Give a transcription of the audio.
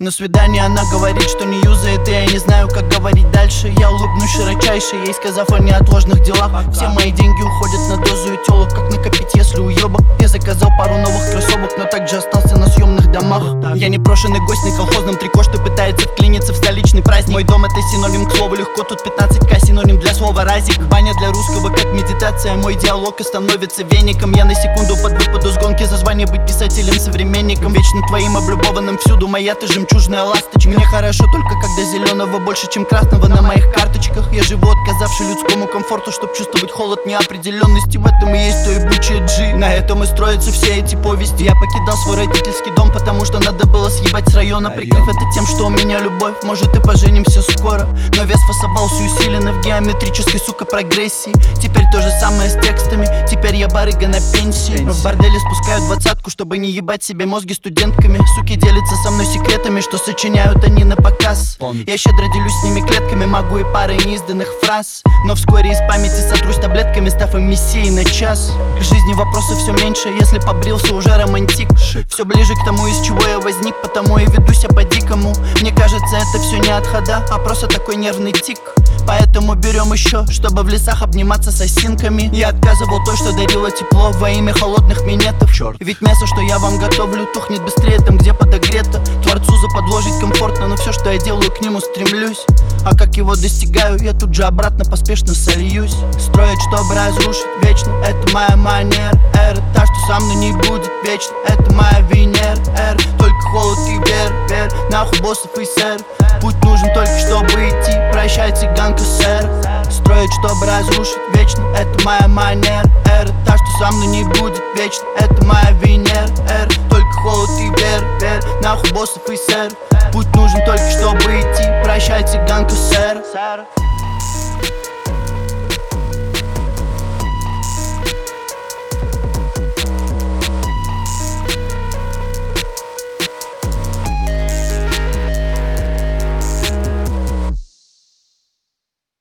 На свидании она говорит, что не юзает, и я не знаю, как говорить дальше. Я улыбнусь широчайше, ей сказав о неотложных делах. Все мои деньги уходят на дозу и телок, как накопить, если уебок. Я заказал пару новых кроссовок, но также остался на съемных домах. Я непрошенный гость на колхозном трико, что пытается вклиниться в столичный праздник. Мой дом — это синоним к слову легко, тут 15к синоним для слова разик. Баня для русского как медитация, мой диалог и становится веником. Я на секунду под выпаду с гонки за звание быть писателем, современником. Вечно твоим облюбованным всюду, моя ты жемчужная ласточка. Мне хорошо только когда зеленого больше, чем красного на моих карточках. Я живу, отказавший людскому комфорту, чтоб чувствовать холод неопределенности. В этом и есть то ебучее G. На этом и строятся все эти повести. Я покидал свой родительский дом, потому что надо было съебать с района, прикрыв это тем, что у меня любовь. Может и поженимся скоро, но вес фасабался усиленно в геометрической, сука, прогрессии. Теперь то же самое с текстами, теперь я барыга на пенсии. В борделе спускают 20-ку, чтобы не ебать себе мозги студентками. Суки делятся со мной секретами, что сочиняют они на показ. Я щедро делюсь с ними клетками, могу и парой неизданных фраз. Но вскоре из памяти сотрусь таблетками, став им мессией на час. К жизни вопросов все меньше, если побрился уже романтик. Все ближе к тому, из чего я возник, потому и веду себя по-дикому. Мне кажется, это все не от хода, а просто такой нервный тик. Поэтому берем еще, чтобы в лесах обниматься с осинками. Я отказывал той, что дарила тепло во имя холодных минетов. Ведь мясо, что я вам готовлю, тухнет быстрее там, где подогрето. Творцу заподложить комфортно, но все, что я делаю, к нему стремлюсь. А как его достигаю, я тут же обратно поспешно сольюсь. Строить, чтобы разрушить вечно, это моя манера. Эра та, что со мной не будет вечно, это моя Венера. Только холод и вера, нахуй боссов и сэр. Путь нужен только, чтобы идти, прощай, цыганка, сэр. Строить, чтобы разрушить вечно, это моя манера. Эра та, что со мной не будет вечно, это моя Венера. Только холод и вера, нахуй боссов и сэр. Путь нужен только, чтобы идти, прощай, цыганка, сэр.